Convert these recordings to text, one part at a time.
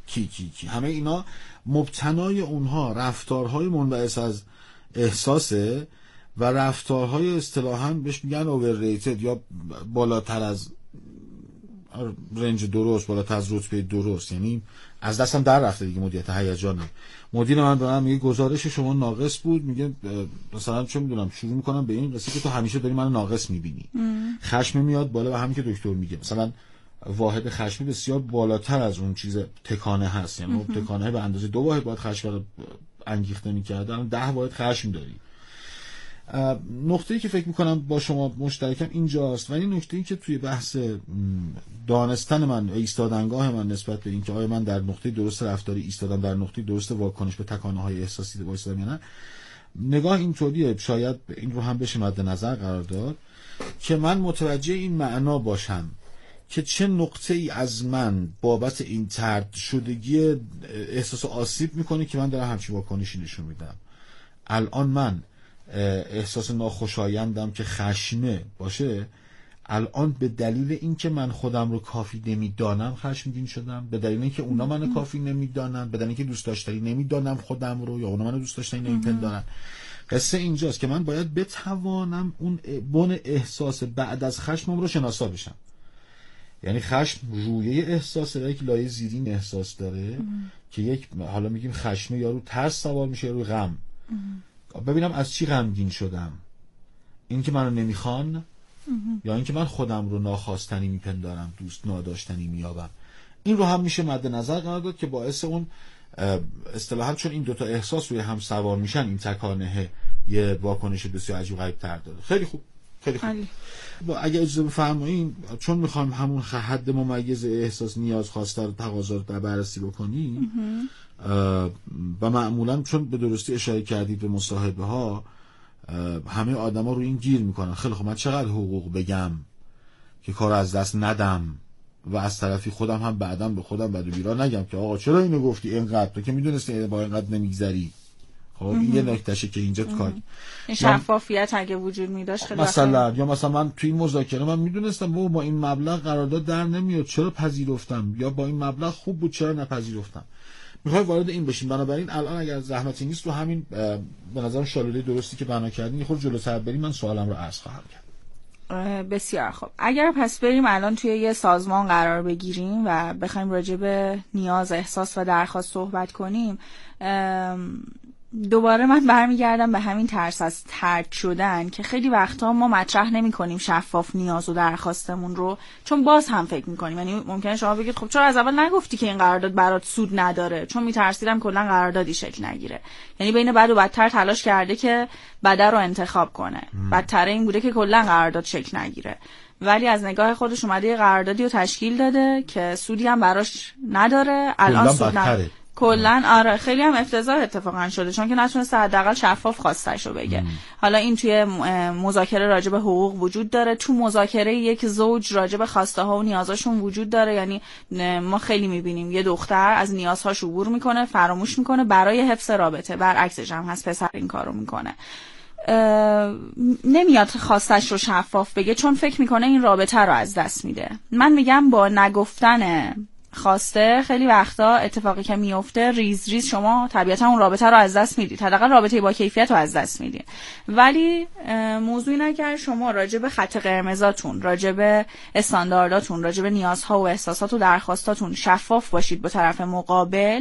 کی همه اینا مبتنای اونها رفتارهای منبعث از احساسه و رفتارهای اصطلاحاً بهش میگن overrated یا بالاتر از رنج درست، بالاتر از رتبه درست، یعنی از دستم در رفته دیگه مدیریت هیجانم. مدیر من به من میگه گزارش شما ناقص بود، میگه مثلا چه میدونم شروع میکنم به این قصه که تو همیشه داری منو ناقص میبینی. خشم میاد بالا و همین که دکتر میگه مثلا واحد خشمی بسیار بالاتر از اون چیز تکانه هست، یعنی تکانه به اندازه 2 واحد باید خشم رو انگیخته میکرد، الان 10 واحد خشم داری. نقطه‌ای که فکر میکنم با شما مشترکم اینجاست و این نکته‌ای که توی بحث دانستن من ایستادنگاه من نسبت به اینکه آیا من در نقطه درست رفتاری ایستادم، در نقطه درست واکنش به تکانه‌های احساسی وایسادم یا نه، نگاه اینطوریه، شاید این رو هم بشه مد نظر قرار داد که من متوجه این معنا باشم که چه نقطه‌ای از من بابت این طرد شدگی احساس آسیب میکنه که من دارم همچین واکنشی نشون میدم. الان من احساس ناخوشایندم که خشمه باشه، الان به دلیل اینکه من خودم رو کافی نمیدانم خشمگین شدم، به دلیل اینکه اونا منو کافی نمیدانن، به دلیل اینکه دوست داشتنی نمیدانم خودم رو یا اونا منو دوست داشتنی نمیپندارن. قصه اینجاست که من باید بتوانم اون بن احساس بعد از خشمم رو شناسا بشم. یعنی خشم رویه احساسه و یک لایه زیرین احساس داره که یک حالا میگیم خشمه یا رو ترس سوار میشه یا رو غم. ببینم از چی غمگین شدم، این که منو نمیخوان یا این که من خودم رو ناخواستنی میپندارم، دوست ناداشتنی میابم. این رو هم میشه مد نظر قرار داد که باعث اون اصطلاحاً چون این دوتا احساس روی هم سوار میشن این تکانه یه واکنش بسیار عجیب غریب تر داره. خیلی خوب خیلی خوب. اگه اجازه بفرمایید چون میخوایم همون حد ممیز احساس نیاز خواسته رو تقاضا رو بررسی بکنیم و معمولا چون به درستی اشاره کردید به مصاحبه ها همه آدما رو این گیر میکنن خیلی خب من چقدر حقوق بگم که کار از دست ندم و از طرفی خودم هم بعدم به خودم بد و بیرا نگم که آقا چرا اینو گفتی اینقدر، تو که میدونستی با اینقدر نمیگذری. خب این یه نکتهشه که اینجا کار شفافیت اگه وجود می‌داشت خیلی مثلا یا مثلا من توی این مذاکره من میدونستم با این مبلغ قرارداد در نمیاد چرا پذیرفتم، یا با این مبلغ خوب بود چرا نپذیرفتم. میخوای وارد این بشیم، بنابراین الان اگر زحمتی نیست رو همین به نظرم شالوده درستی که بنا کردین خود جلوتر بریم من سوالم رو عرض خواهم کرد. بسیار خوب. اگر پس بریم الان توی یه سازمان قرار بگیریم و بخوایم راجع به نیاز، احساس و درخواست صحبت کنیم، دوباره من برمیگردم به همین ترس از طرد شدن که خیلی وقتا ما مطرح نمی کنیم شفاف نیاز و درخواستمون رو، چون باز هم فکر میکنیم، یعنی ممکنه شما بگید خب چرا از اول نگفتی که این قرارداد برات سود نداره، چون میترسیدم کلا قراردادی شکل نگیره. یعنی بین بد و بدتر تلاش کرده که بد رو انتخاب کنه، بدتر این بوده که کلا قرارداد شکل نگیره، ولی از نگاه خودش اومده یه قراردادی رو تشکیل داده که سودی هم براش نداره. الان سود نداره کلن. آره خیلی هم افتضاح اتفاقا شده، چون که نتونسته حداقل شفاف خواستش رو بگه. حالا این توی مذاکره راجع به حقوق وجود داره، تو مذاکره یک زوج راجع به خواسته ها و نیازاشون وجود داره. یعنی ما خیلی میبینیم یه دختر از نیازهاش عبور میکنه، فراموش میکنه برای حفظ رابطه، برعکسش هم هست پسر این کارو میکنه، نمیاد خواستش رو شفاف بگه چون فکر میکنه این رابطه رو از دست میده. من میگم با نگفتن خواسته خیلی وقتا اتفاقی که میفته ریز ریز شما طبیعتا اون رابطه رو از دست میدید، حداقل رابطه با کیفیت رو از دست میدید. ولی موضوع اینه که شما راجع به خط قرمزاتون، راجع به استاندارداتون، راجع به نیازها و احساسات و درخواستاتون شفاف باشید با طرف مقابل.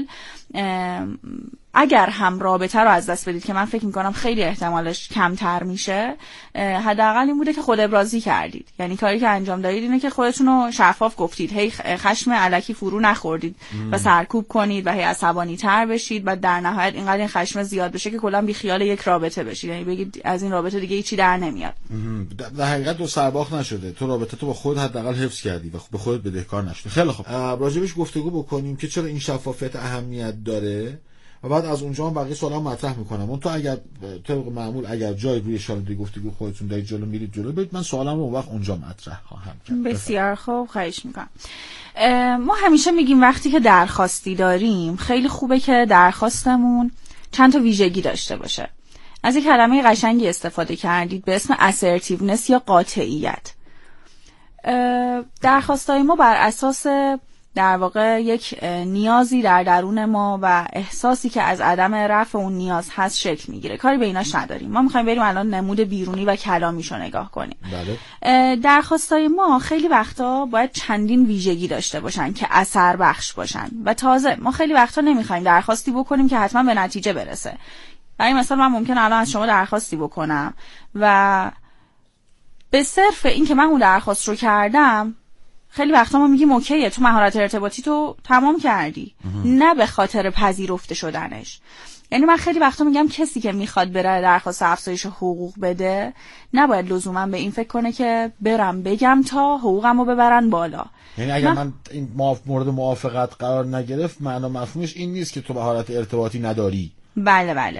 اگر هم رابطه رو از دست بدید که من فکر میکنم خیلی احتمالش کمتر میشه، حداقل این بوده که خود ابرازی کردید. یعنی کاری که انجام دادید اینه که خودتون رو شفاف گفتید، هی خشم الکی فرو نخوردید و سرکوب کنید و هی عصبانی تر بشید و در نهایت اینقدر این خشم زیاد بشه که کلا بی خیال یک رابطه بشید، یعنی بگید از این رابطه دیگه هیچی در نمیاد. در حقیقت دو سرباخت نشده، تو رابطه تو با خود حداقل حفظ کردی و به خودت بدهکار نشدی. خیلی خوب، راجبش گفتگو بکنیم که چرا این شفافیت اهمیت داره و بعد از اونجا هم بقیه سوالا مطرح میکنم. اون تو اگر طبق معمول اگر جای روی شالوده گفتگو خودتون دارید جلو میرید جلو برید، من سوالم رو اون وقت اونجا مطرح خواهم کرد. بسیار خوب، خواهش میکنم. ما همیشه میگیم وقتی که درخواستی داریم خیلی خوبه که درخواستمون چند تا ویژگی داشته باشه. از یک کلمه قشنگی استفاده کردید به اسم assertiveness یا قاطعیت. درخواستای ما بر اساس در واقع یک نیازی در درون ما و احساسی که از عدم رفع اون نیاز هست شکل میگیره. کاری به ایناش نداریم. ما میخوایم بریم الان نمود بیرونی و کلامیشو نگاه کنیم. بله. درخواستای ما خیلی وقتا باید چندین ویژگی داشته باشن که اثر بخش باشن و تازه ما خیلی وقتا نمیخوایم درخواستی بکنیم که حتما به نتیجه برسه. برای مثال من ممکن الان از شما درخواستی بکنم و به صرف این که من اون درخواست رو کردم خیلی وقتا ما میگیم اوکیه، تو مهارت ارتباطی تو تمام کردی، نه به خاطر پذیرفته شدنش. یعنی من خیلی وقتا میگم کسی که میخواد بره درخواست افزایش حقوق بده نباید لزوما به این فکر کنه که برم بگم تا حقوقمو ببرن بالا. یعنی اگر من این مورد موافقت قرار نگرفت معنا مفهومش این نیست که تو مهارت ارتباطی نداری. بله بله.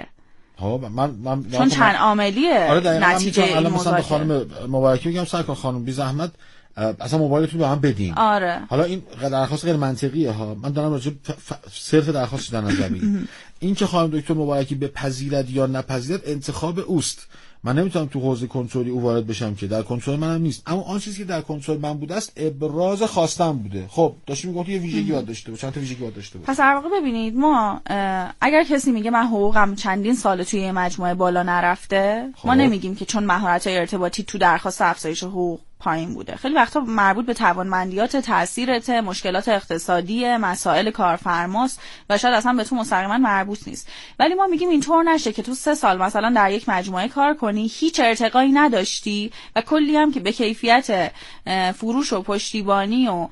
من چون چند عاملیه. آره نتیجه این الان مثلا به موضوع خانم مبارکی میگم سرکار خانم بی زحمت اصلا موبایلتون به من بدین. آره. حالا این درخواست غیر منطقیه ها، من دارم راجع صرف درخواست در نظر میگیرم. این که خانم دکتر مبارکی بپذیرد یا نپذیرد انتخاب اوست. من نمیتونم تو حوزه کنترلی او وارد بشم که در کنترل منم نیست. اما آن چیزی که در کنترل من بوده است ابراز خواستم بوده. خب داشتیم میگفتم یه ویژگی باید داشته باشه، چند تا ویژگی باید داشته باشه. پس در واقع ببینید ما اگر کسی میگه من حقوقم چندین سال توی مجموعه بالا نرفته، ما نمیگیم که چون مهارت‌های ارتباطی تو درخواست افزایش حقوق پایین بوده. خیلی وقتا مربوط به توانمندیات، تاثیرت، مشکلات اقتصادی، مسائل کارفرماست و شاید اصلا به تو مستقیما مربوط نیست. ولی ما میگیم اینطور نشه که تو 3 سال مثلا در یک مجموعه کار کنی، هیچ ارتقایی نداشتی و کلی هم که به کیفیت فروش و پشتیبانی و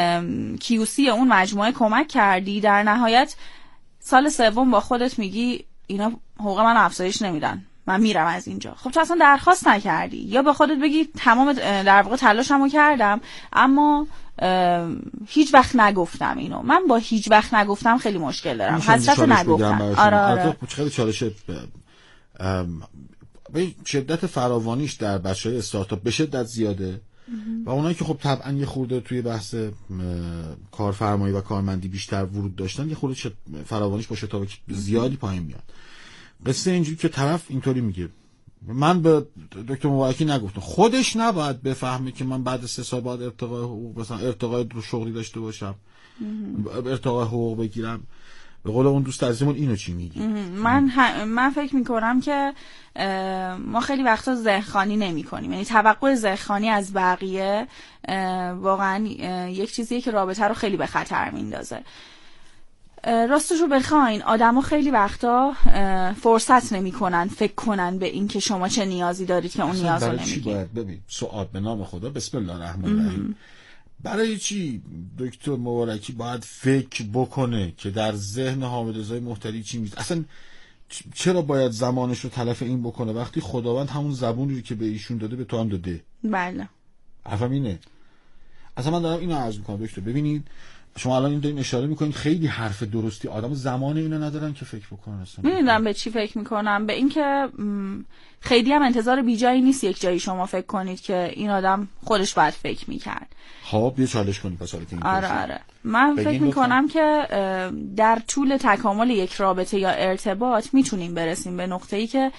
کیوسی اون مجموعه کمک کردی، در نهایت سال سوم با خودت میگی اینا حقوق من افزایش نمیدن، من میرم از اینجا. خب تو اصلا درخواست نکردی. یا به خودت بگی تمام در واقع تلاشمو کردم اما هیچ وقت نگفتم اینو. من با هیچ وقت نگفتم خیلی مشکل دارم. حسرت نگفتم. آره. خیلی چالش به شدت فراوانیش در بچهای استارتاپ به شدت زیاده و اونایی که خب طبعا یه خورده توی بحث کارفرمایی و کارمندی بیشتر ورود داشتن یه خورده فراوانیش با شتاب زیادی پایین میاد. قصه اینجوری که طرف اینطوری میگه من به دکتر مبارکی نگفتم، خودش نباید بفهمه که من بعد 3 سال بعد ارتقای حقوق مثلا ارتقای شغلی داشته باشم، ارتقای حقوق بگیرم. به قول اون دوست عزیزمون اینو چی میگی؟ من فکر میکنم که ما خیلی وقتا ذهن‌خوانی نمی‌کنیم. یعنی توقع ذهن‌خوانی از بقیه واقعا یک چیزیه که رابطه رو خیلی به خطر میندازه. راستش رو بخواین آدما خیلی وقتا فرصت نمیکنن فکر کنن به این که شما چه نیازی دارید که اون نیاز رو نمیگید. باید ببین سوال به نام خدا بسم الله الرحمن الرحیم. برای چی دکتر مبارکی باید فکر بکنه که در ذهن حامد رضای محتلی چی میاد؟ اصلا چرا باید زمانش رو تلف این بکنه وقتی خداوند همون زبونی رو که به ایشون داده به تو هم داده؟ بله. حرفم اینه. اصلا من دارم اینو عرض میکنم دکتر ببینید شما الان این دارین اشاره میکنید خیلی حرف درستی، آدم زمان اینو ندارن که فکر بکنن. اصلا میدونم به چی فکر میکنم، به این که خیلی هم انتظار بیجایی نیست یک جایی شما فکر کنید که این آدم خودش باید فکر میکرد. خب یه چالش کنید پس این آره من فکر میکنم که در طول تکامل یک رابطه یا ارتباط میتونیم برسیم به نقطه‌ای که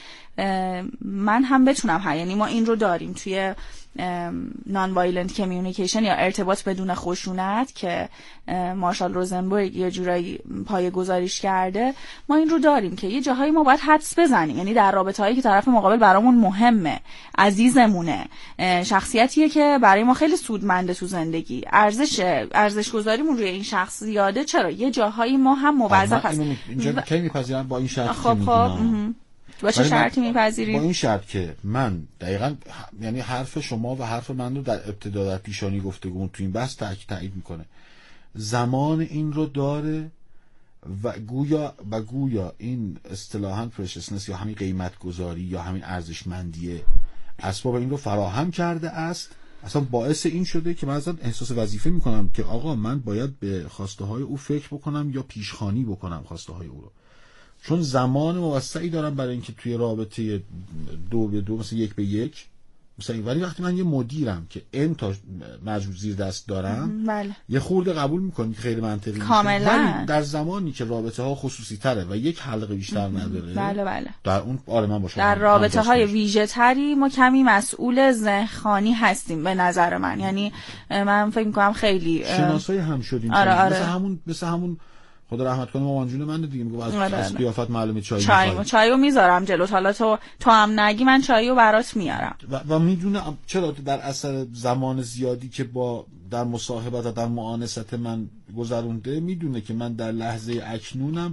من هم بتونم یعنی ما این رو داریم توی نان وایلنت کمیونیکیشن یا ارتباط بدون خشونت که مارشال روزنبرگ یه جورایی پایه‌گذاریش کرده. ما این رو داریم که یه جاهایی ما باید حدس بزنیم، یعنی در رابطه‌هایی که طرف مقابل برامون مهمه، عزیزمونه، شخصیتیه که برای ما خیلی سودمنده تو زندگی، ارزش گذاریمون روی این شخص زیاده. چرا یه جاهایی ما هم موظف هستیم اینجا کی میپذیرم با این شرط خب با چه شرطی میپذیری؟ با این شرط که من دقیقاً یعنی حرف شما و حرف من رو در ابتدا در پیشانی گفتگو تو این بحث تایید میکنه، زمان این رو داره و گویا این اصطلاحاً پرشسنس یا همین قیمت گذاری یا همین ارزشمندیه اسباب این رو فراهم کرده است. اصلا باعث این شده که من اصلا احساس وظیفه میکنم که آقا من باید به خواسته های او فکر بکنم یا پیشخوانی بکنم خواسته های او رو، چون زمان موسعی دارم برای اینکه توی رابطه 2 به 2 مثلا 1 به 1 مثلا ولی وقتی من یه مدیرم که ان تا مجبور زیر دست دارم بله. یه خورده قبول میکنی که خیلی منطقی کاملا. ولی در زمانی که رابطه ها خصوصی تره و یک حلقه بیشتر نداره بله بله در اون آره من باشم در رابطه های ویژه تری ما کمی مسئول ذهنخوانی هستیم به نظر من. یعنی من فکر میکنم خیلی شناسای هم شدیم. آره. مثل همون خدا رحمت کنه مامان جون من دیگه میگه از قیافت معلومه چایو میذارم جلوت، حالا تو هم نگی من چایو برات میارم. و میدونه چرا در اثر زمان زیادی که با در مصاحبت و در معانست من گذرونده میدونه که من در لحظه اکنونم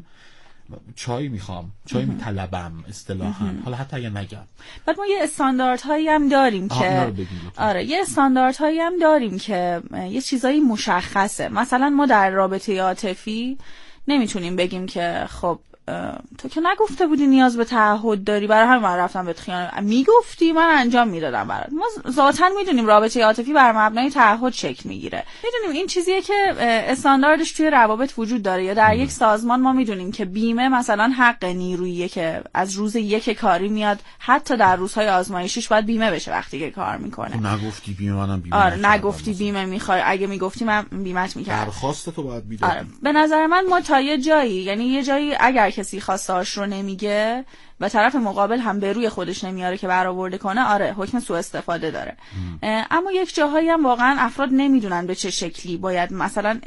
چای میخوام، چای میطلبم اصطلاحاً، حالا حتی اگه نگم. بعد ما یه استانداردهایی هم داریم که یه استانداردهایی هم داریم که یه چیزایی مشخصه. مثلا ما در رابطه عاطفی نمیتونیم بگیم که خب تو که نگفته بودی نیاز به تعهد داری، برای همین من رفتم بهت خیانت، میگفتی من انجام میدادم برات. ما ذاتاً میدونیم رابطه عاطفی بر مبنای تعهد شکل میگیره، میدونیم این چیزیه که استانداردش توی روابط وجود داره. یا در یک سازمان ما میدونیم که بیمه مثلا حق نیروییه که از روز یک کاری میاد حتی در روزهای آزمایشیش باید بیمه بشه وقتی که کار میکنه. نگفتی بیمه منم بیمه. آره نگفتی بیمه میخوای، اگه میگفتی من بیمت میکردم. درخواست تو باید میدادی. آره. به نظر من ما تا یه جایی، یعنی یه جایی اگر کسی خواسته‌اش رو نمیگه و طرف مقابل هم به روی خودش نمیاره که برآورده کنه، آره حکم سوء استفاده داره. اما یک جاهایی هم واقعا افراد نمیدونن به چه شکلی باید مثلا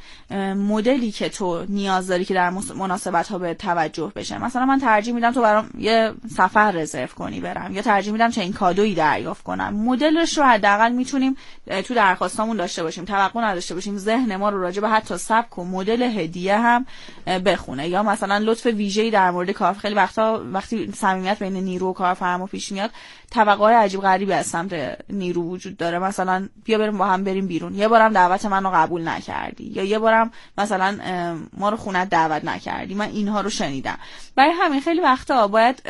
مدلی که تو نیاز داری که در مناسبت ها به توجه بشه. مثلا من ترجیح میدم تو برام یه سفر رزرو کنی برم، یا ترجیح میدم چه این کادویی دریافت کنم. مدلش رو حداقل میتونیم تو درخواستامون داشته باشیم، توقع نداشته باشیم ذهن ما رو راجع به حتی سبک و مدل هدیه هم بخونه. یا مثلا لطف ویژه‌ای در مورد کار، خیلی وقتی صمیمیت بین نیرو و کارفرما پیش میاد توقعات عجیب غریبی از سمت نیرو وجود داره. مثلا بیا بریم با هم بریم بیرون، یه بارم دعوت منو قبول نکردی، یا یه بارم مثلا ما رو خونت دعوت نکردی. من اینها رو شنیدم. برای همین خیلی وقتا باید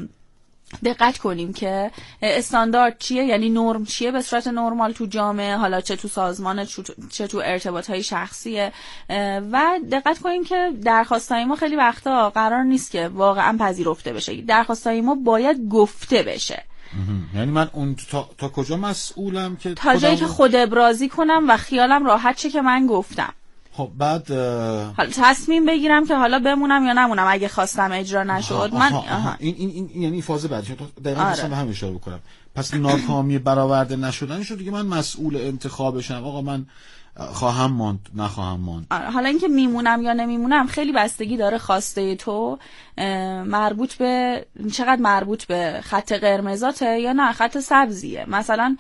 دقت کنیم که استاندارد چیه، یعنی نرم چیه به صورت نرمال تو جامعه، حالا چه تو سازمان چه تو ارتباطهای شخصیه. و دقت کنیم که درخواستای ما خیلی وقتا قرار نیست که واقعا پذیرفته بشه. درخواستای ما باید گفته بشه. یعنی من اون تا کجا مسئولم که تا جایی که خود ابرازی کنم و خیالم راحت شه که من گفتم. خب بعد حالا تصمیم بگیرم که حالا بمونم یا نمونم اگه خواستم اجرا نشد. این یعنی فاز بعدی. دقیقاً داشتم به همین اشاره بکنم. پس ناکامی برآورده نشدن شد دیگه من مسئول انتخابشم. آقا من خواهم ماند نخواهم ماند. حالا اینکه میمونم یا نمیمونم خیلی بستگی داره خواسته تو مربوط به چقدر مربوط به خط قرمزاته یا نه خط سبزیه. مثلا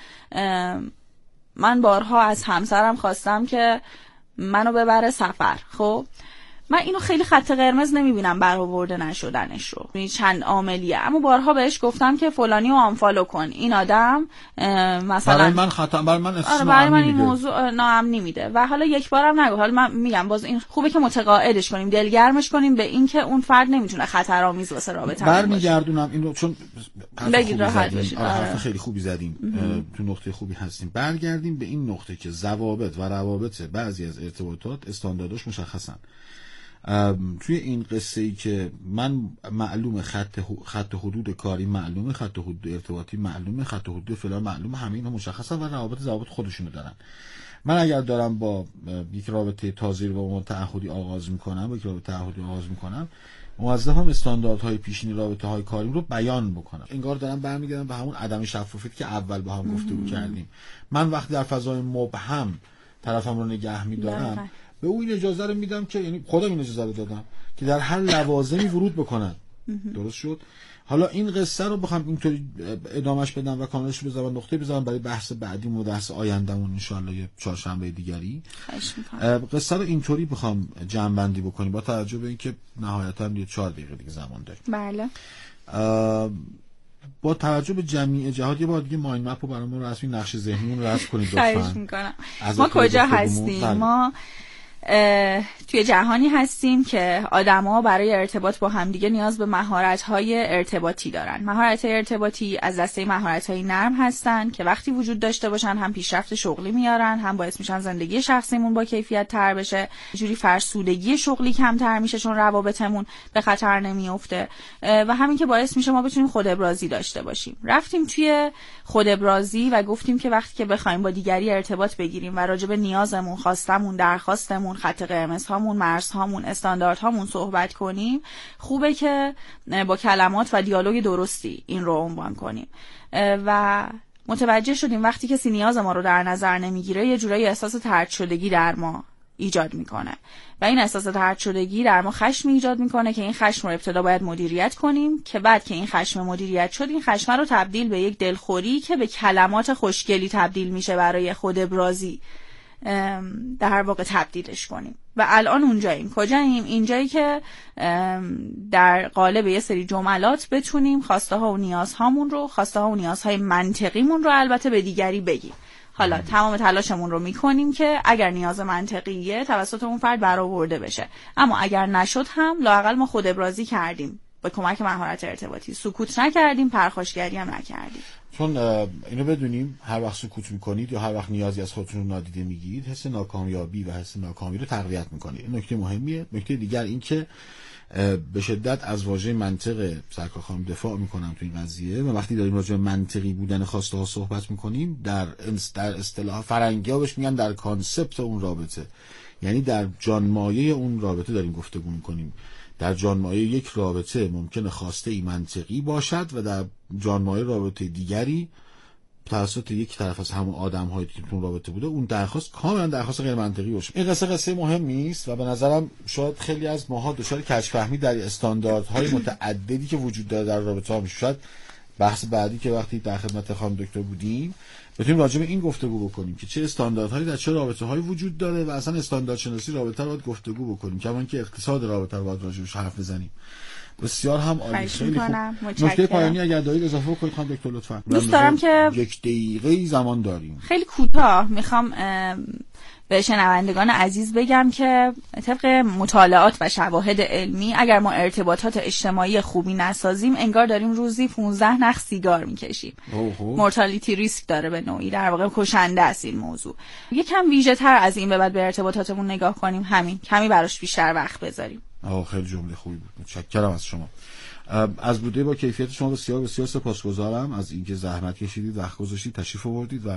من بارها از همسرم خواستم که منو ببره سفر. خب من اینو خیلی خط قرمز نمیبینم برآورده نشدنش رو، این چند عاملیه. اما بارها بهش گفتم که فلانی رو آنفالو کن، این آدم مثلا برای من خطا، برای من برای من این موضوع ناامنی میده. و حالا یک بارم نگو. حالا من میگم باز این خوبه که متقاعدش کنیم، دلگرمش کنیم به این که اون فرد نمیتونه خطرآمیز واسه رابطه باشه. برمیگردونم اینو چون بگید راحت باشید. حرف خیلی خوبی زدیم، تو نقطه خوبی هستیم. برگردیم به این نقطه که ضوابط و روابط بعضی از ارتباطات استاندارداش مشخصن. توی این قصه ای که من معلومه خط حدود کاری معلومه، خط حدود ارتباطی معلومه، خط حدود فلان معلومه، همه اینا مشخصن و روابط خودشونو دارن. من اگر دارم با یک رابطه تازه رو با تعهدی آغاز میکنم، موظفم استانداردهای پیشینی رابطه های کاریم رو بیان بکنم. انگار دارم برمیگردم به همون عدم شفافیتی که اول با هم گفتگو کردیم. من وقتی در فضای مبهم طرفم رو نگه میدارم به او این اجازه رو میدم که، یعنی خودم این اجازه رو دادم که در هر لوازمی ورود بکنن. درست شد؟ حالا این قصه رو بخوام اینطوری ادامش بدم و کاملش رو بذارم نقطه بذارم برای بحث بعدی و بحث آیندهمون ان شاء الله یه چهارشنبه دیگری. قصه رو اینطوری بخوام جمع بندی بکنیم با توجه به اینکه نهایتا یه 4 دقیقه دیگه زمان داریم. بله. با توجه به جمعی جهاد یه بار دیگه مایند مپ رو برامون رسمی نقشه ذهنیمون رو رسم کنید لطفاً. خواهش می‌کنم. ما کجا هستیم؟ ما توی جهانی هستیم که آدما برای ارتباط با همدیگه نیاز به مهارت‌های ارتباطی دارن. مهارت‌های ارتباطی از دسته مهارت‌های نرم هستن که وقتی وجود داشته باشن هم پیشرفت شغلی میارن، هم باعث میشن زندگی شخصیمون با کیفیت تر بشه، جوری فرسودگی شغلی کمتر میشه چون روابطمون به خطر نمیفته و همین که باعث میشه ما بتونیم خود ابرازی داشته باشیم. رفتیم توی خود ابرازی و گفتیم که وقتی که بخوایم با دیگری ارتباط بگیریم و راجع به نیازمون، خواستمون، درخواستمون، خط قرمزهامون، مرزهامون، استانداردهامون صحبت کنیم، خوبه که با کلمات و دیالوگ درستی این رو عنوان کنیم. و متوجه شدیم وقتی کسی نیاز ما رو در نظر نمیگیره یه جورایی احساس طرد شدگی در ما ایجاد میکنه و این احساس طرد شدگی در ما خشم ایجاد میکنه که این خشم رو ابتدا باید مدیریت کنیم که بعد که این خشم مدیریت شد این خشم رو تبدیل به یک دلخوری که به کلمات خوشگلی تبدیل میشه برای خود ابرازی در واقع تبدیلش کنیم. و الان اونجاییم. کجاییم؟ اینجایی که در قالب یه سری جملات بتونیم خواسته ها و نیازهامون رو، خواسته ها و نیازهای منطقیمون رو البته به دیگری بگیم. حالا تمام تلاشمون رو میکنیم که اگر نیاز منطقیه توسط اون فرد برآورده بشه، اما اگر نشد هم لااقل ما خود ابرازی کردیم به کمک مهارت ارتباطی، سکوت نکردیم، پرخاشگری هم نکردیم. چون اینو بدونیم هر وقت سکوت میکنید یا هر وقت نیازی از خودتون رو نادیده میگیرید حس ناکامیابی و حس ناکامی رو تقویت میکنید. این نکته مهمیه. نکته دیگر این که به شدت از واژه منطق سرکار خانم دفاع میکنم تو این قضیه و وقتی داریم راجع به منطقی بودن خواسته ها صحبت میکنیم در اصطلاح فرنگی ها بهش میگن در کانسپت اون رابطه، یعنی در جانمایه اون رابطه داریم گفتگو میکنیم. در جانمایه یک رابطه ممکنه خواسته ای منطقی باشد و در جانمایه رابطه دیگری توسط یک طرف از همون آدم‌هایی که تو رابطه بوده اون درخواست کاملا درخواست غیر منطقی باشه. این قصه مهمی است و به نظرم شاید خیلی از ماها دچار کج‌فهمی در استانداردهای متعددی که وجود داره در رابطه‌ها میشه. شاید بحث بعدی که وقتی در خدمت خانم دکتر بودیم بتونیم راجع به این گفتگو بکنیم که چه استانداردهایی در چه رابطه‌هایی وجود داره و اصلا استاندارد شناسی رابطه رو باید گفتگو بکنیم، کما اینکه اقتصاد رابطه رو باید راجعش حرف بزنیم. بسیار هم عالی. خیلی خوب. نکته پایانی اگر دارید اضافه کنید خانم دکتر لطفا. دوست دارم که 1 دقیقه زمان داریم. خیلی کوتاه میخوام به شنوندگان عزیز بگم که طبق مطالعات و شواهد علمی اگر ما ارتباطات اجتماعی خوبی نسازیم انگار داریم روزی 15 نخ سیگار میکشیم. مورتالیتی ریسک داره، به نوعی در واقع کشنده است این موضوع. یکم ویژه تر از این به بعد به ارتباطاتمون نگاه کنیم، همین کمی براش بیشتر وقت بذاریم. خیلی جمله خوبی بود. متشکرم از شما. از بوده با کیفیت شما بسیار بسیار سپاسگزارم از اینکه زحمت کشیدید، وقت گذاشتید، تشریف آوردید و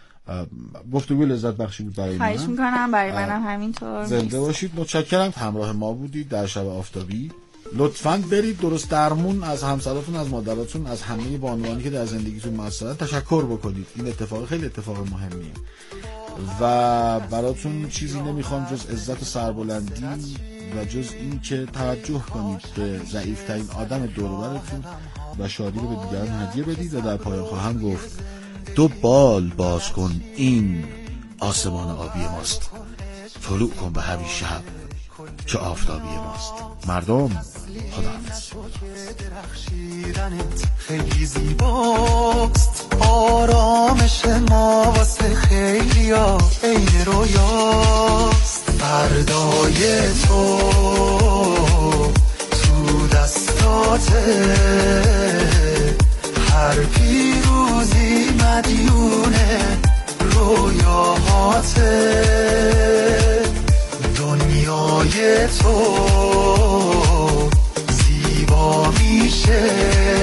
گفتگو لذت بخشی بود برای من. خواهش می‌کنم، برای منم همینطور. زنده باشید. متشکرم همراه ما بودید در شب آفتابی. لطفاً برید درست درمون از همسراتون، از مادراتون، از همه بانوانی که در زندگیتون موثرن تشکر بکنید. این اتفاق خیلی اتفاق مهمیه و براتون چیزی نمیخوام جز عزت و سربلندی و جز این که توجه کنید به ضعیف‌ترین آدم دور و برتون و شادی رو به دیگران هدیه بدید. و در پایان خواهم گفت 2 بال باز کن این آسمان آبی ماست، طلوع کن به همین شب که آفتابی ماست. مردم خداحافظ. خیلی زیباست آرامش ما واسه خیلیا عین رویاست. فردای تو دستاته، هر پیروزی مدیونه رویاهاته. دنیای تو زیبا میشه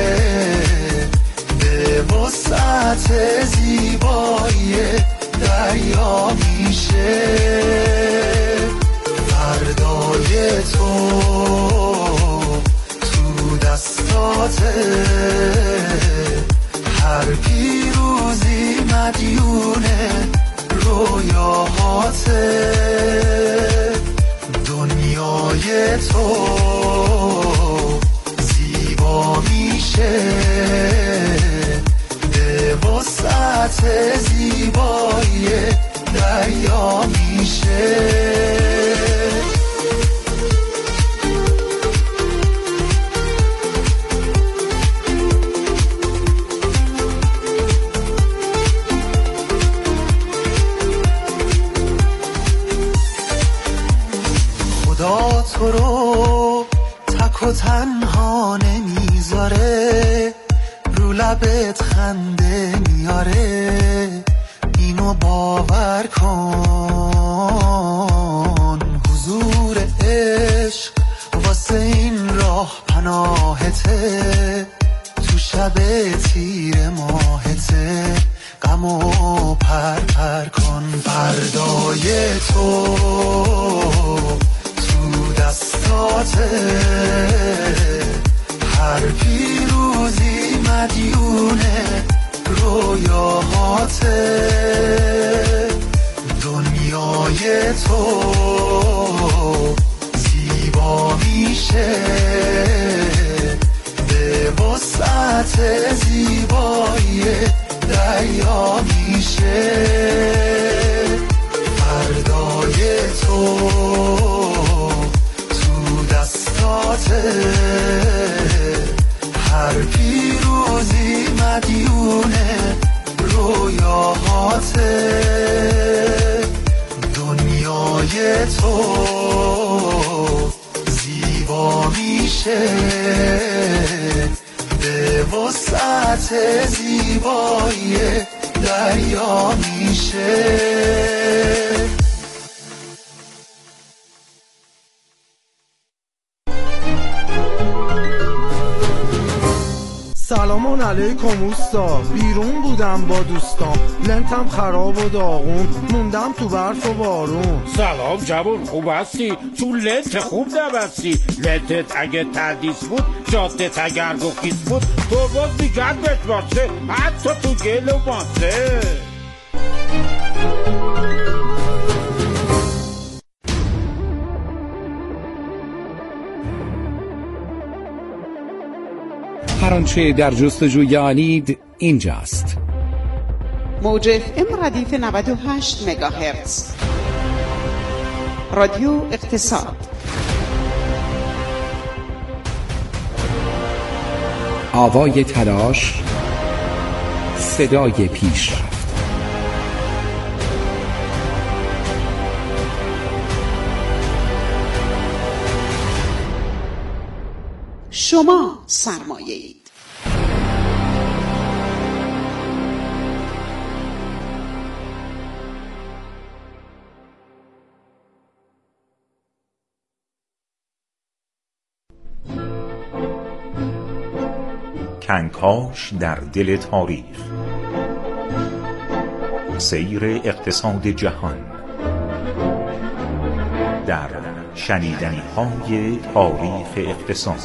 به وسعت زیبایی دریا میشه. فردای تو دستاته، هر پیروزی مدیونه رویاهاته. دنیای تو زیبا میشه به وسعت زیبایی دریا میشه. دنیا تو رو تک و تنها نمیذاره، رو لبت خنده میاره، اینو باور کن. حضور عشق واسه این راه پناهته، تو شب تیر ماهته، غمو پر پر کن. فردای تو تو دستاته، هر پیروزی مدیونه رویاهاته. دنیای تو زیبا میشه به وسعت زیبایی دریا میشه. فردای تو تو دستاته، هر پیروزی مدیونه رویاهاته. دنیای تو زیبا میشه به وسعت زیبایی دریا میشه. سلام علیکم اوستا، بیرون بودم با دوستام، لنتم خراب و داغون، موندم تو برف و بارون. سلام جوون، خوب هستی؟ تو لنت خوب نبستی. لنتت اگه تردیس بود، جادت اگر گخیز بود، تو باز میگرد بهت باسه، حتی تو گل و ماسه. هر آنچه در جستجوی آنید اینجاست. موج FM ردیف 98 مگاهرتز، رادیو اقتصاد. آوای تلاش، صدای پیشرفت. شما سرمایه اید. کنکاش در دل تاریخ، سیر اقتصاد جهان در شنیدنی‌های تاریخ اقتصاد.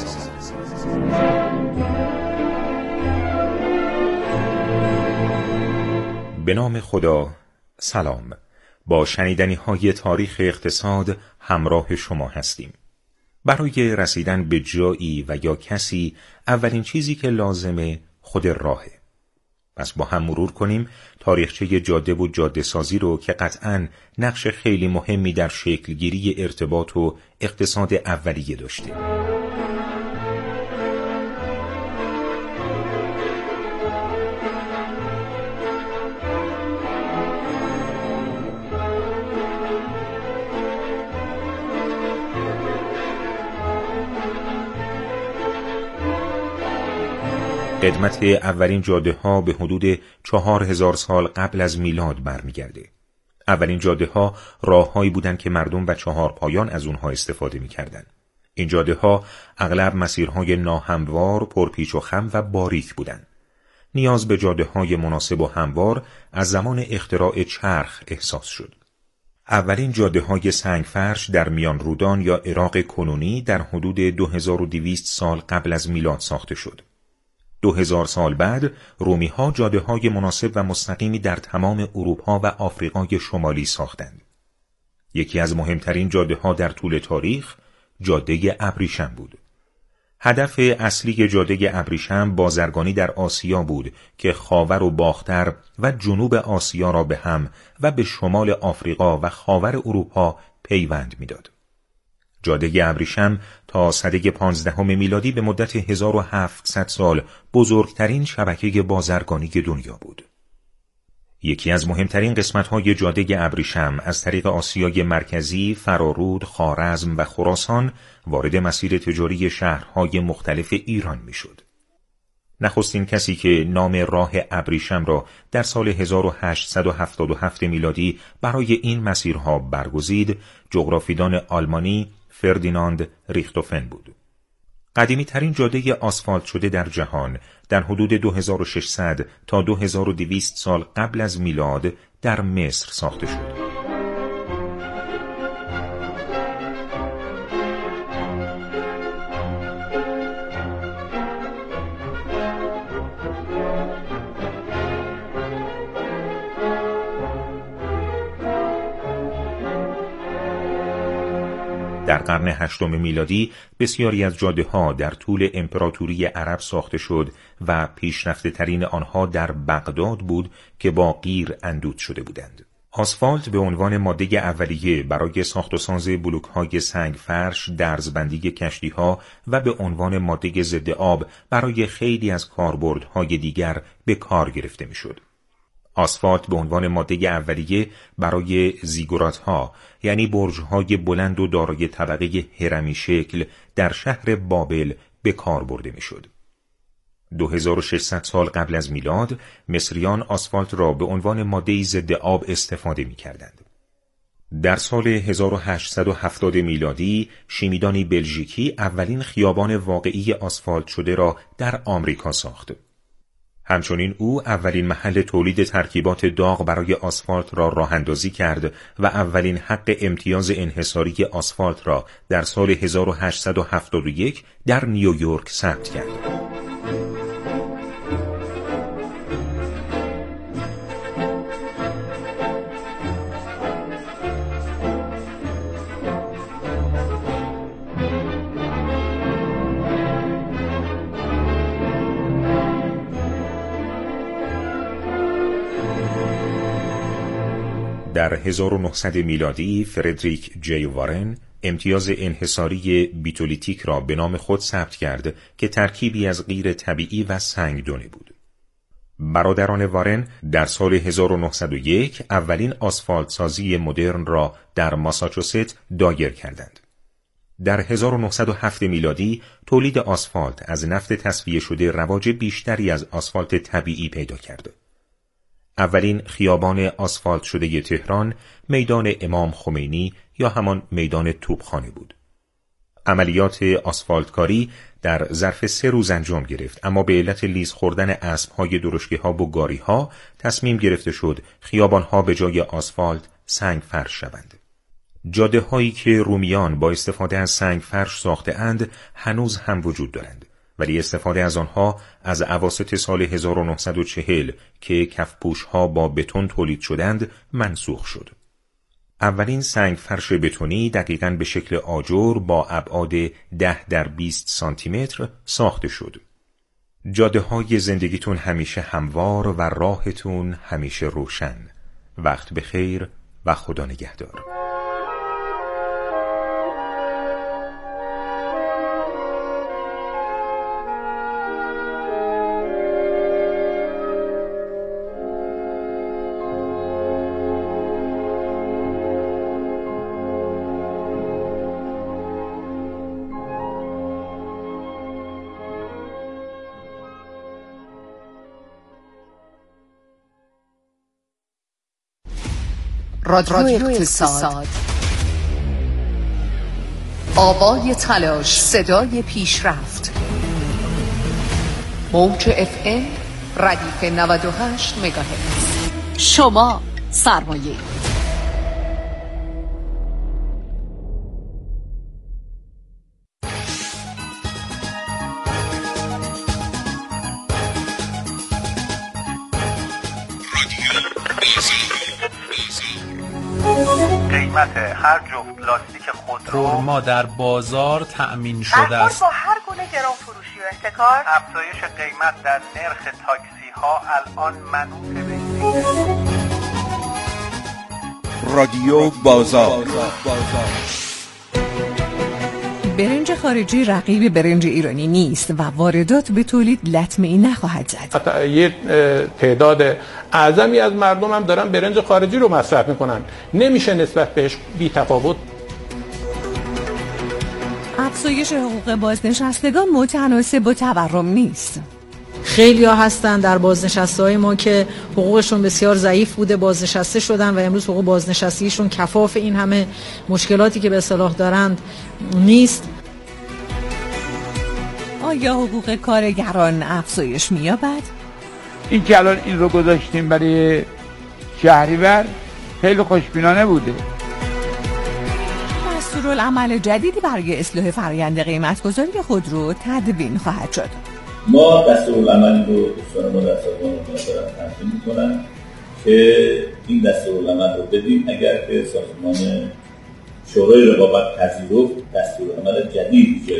به نام خدا. سلام. با شنیدنی‌های تاریخ اقتصاد همراه شما هستیم. برای رسیدن به جایی و یا کسی اولین چیزی که لازمه خود راهه. پس با هم مرور کنیم تاریخچه جاده و جاده سازی رو که قطعاً نقش خیلی مهمی در شکلگیری ارتباط و اقتصاد اولیه داشته. قدمت اولین جاده ها به حدود 4000 سال قبل از میلاد برمیگرده. اولین جاده ها راههایی بودند که مردم و چهارپایان از اونها استفاده می‌کردند. این جاده ها اغلب مسیرهای ناهموار، پرپیچ و خم و باریک بودند. نیاز به جاده های مناسب و هموار از زمان اختراع چرخ احساس شد. اولین جاده های سنگفرش در میان رودان یا عراق کنونی در حدود 2200 سال قبل از میلاد ساخته شد. 2000 سال بعد رومی ها جاده های مناسب و مستقیمی در تمام اروپا و آفریقای شمالی ساختند. یکی از مهمترین جاده ها در طول تاریخ جاده ابریشم بود. هدف اصلی جاده ابریشم بازرگانی در آسیا بود که خاور و باختر و جنوب آسیا را به هم و به شمال آفریقا و خاور اروپا پیوند می‌داد. جاده ابریشم تا سده 15 میلادی به مدت 1700 سال بزرگترین شبکه بازرگانی دنیا بود. یکی از مهمترین قسمت‌های جاده ابریشم از طریق آسیای مرکزی، فرارود، خوارزم و خراسان وارد مسیر تجاری شهرهای مختلف ایران می‌شد. نخستین کسی که نام راه ابریشم را در سال 1877 میلادی برای این مسیرها برگزید، جغرافیدان آلمانی فردیناند ریختوفن بود. قدیمی ترین جاده آسفالت شده در جهان در حدود 2600 تا 2200 سال قبل از میلاد در مصر ساخته شد. در قرن هشتم میلادی بسیاری از جاده‌ها در طول امپراتوری عرب ساخته شد و پیشرفته ترین آنها در بغداد بود که با قیر اندود شده بودند. آسفالت به عنوان ماده اولیه برای ساخت و ساز بلوک‌های سنگ فرش، درزبندی کشتی‌ها و به عنوان ماده ضد آب برای خیلی از کاربردهای دیگر به کار گرفته می‌شد. آسفالت به عنوان ماده اولیه برای زیگورات‌ها، یعنی برج‌های بلند و دارای طبقه هرمی شکل در شهر بابل به کار برده می‌شد. 2600 سال قبل از میلاد مصریان آسفالت را به عنوان ماده ضد آب استفاده می‌کردند. در سال 1870 میلادی شیمیدانی بلژیکی اولین خیابان واقعی آسفالت شده را در آمریکا ساخت. همچنین او اولین محل تولید ترکیبات داغ برای آسفالت را راه‌اندازی کرد و اولین حق امتیاز انحصاری آسفالت را در سال 1871 در نیویورک ثبت کرد. در 1900 میلادی فردریک جی وارن امتیاز انحصاری بیتولیتیک را به نام خود ثبت کرد که ترکیبی از قیر طبیعی و سنگدونی بود. برادران وارن در سال 1901 اولین آسفالت سازی مدرن را در ماساچوست دایر کردند. در 1907 میلادی تولید آسفالت از نفت تصفیه شده رواج بیشتری از آسفالت طبیعی پیدا کرد. اولین خیابان آسفالت شده تهران میدان امام خمینی یا همان میدان توپخانه بود. عملیات آسفالتکاری در ظرف 3 روز انجام گرفت، اما به علت لیز خوردن اسب‌های درشکه‌ها و گاری‌ها تصمیم گرفته شد خیابان‌ها به جای آسفالت سنگ فرش شوند. جاده‌هایی که رومیان با استفاده از سنگ فرش ساخته‌اند هنوز هم وجود دارند، ولی استفاده از آنها از اواسط سال 1940 که کفپوش‌ها با بتون تولید شدند منسوخ شد. اولین سنگ فرش بتونی دقیقاً به شکل آجر با ابعاد 10 در 20 سانتی متر ساخته شد. جاده‌های زندگیتون همیشه هموار و راهتون همیشه روشن. وقت بخیر و خدا نگهدار. رادیو اقتصاد، آوای تلاش، صدای پیشرفت. موج FM ردیف 98 مگاهرتز. شما سرمایه. قیمت هر جفت لاستیک خودرو ما در بازار تأمین شده است. با هر گونه گران فروشی و احتکار، افزایش قیمت در نرخ تاکسی ها الان منوط به رادیو بازار. برنج خارجی رقیب برنج ایرانی نیست و واردات به تولید لطمه‌ای نخواهد زد. یه تعداد اعظمی از مردم هم دارن برنج خارجی رو مصرف میکنن، نمیشه نسبت بهش بی تفاوت. افزایش حقوق بازنشستگان متناسب با تورم نیست. خیلی ها هستن در بازنشسته ما که حقوقشون بسیار ضعیف بوده، بازنشسته شدن و امروز حقوق بازنشستگیشون کفاف این همه مشکلاتی که به اصطلاح دارند نیست. آیا حقوق کارگران افزایش می‌یابد؟ این که الان این رو گذاشتیم برای شهریور خیلی خوشبینانه بوده. دستورالعمل جدیدی برای اصلاح فرآیند قیمت‌گذاری خودرو تدوین خواهد شد. ما دستورالعمل رو دوستان ما در سازمان مدیران تنظیم می‌کنن که این دستورالعمل رو بدیم اگر که سازمان شورای رقابت پذیرفت دستورالعمل جدید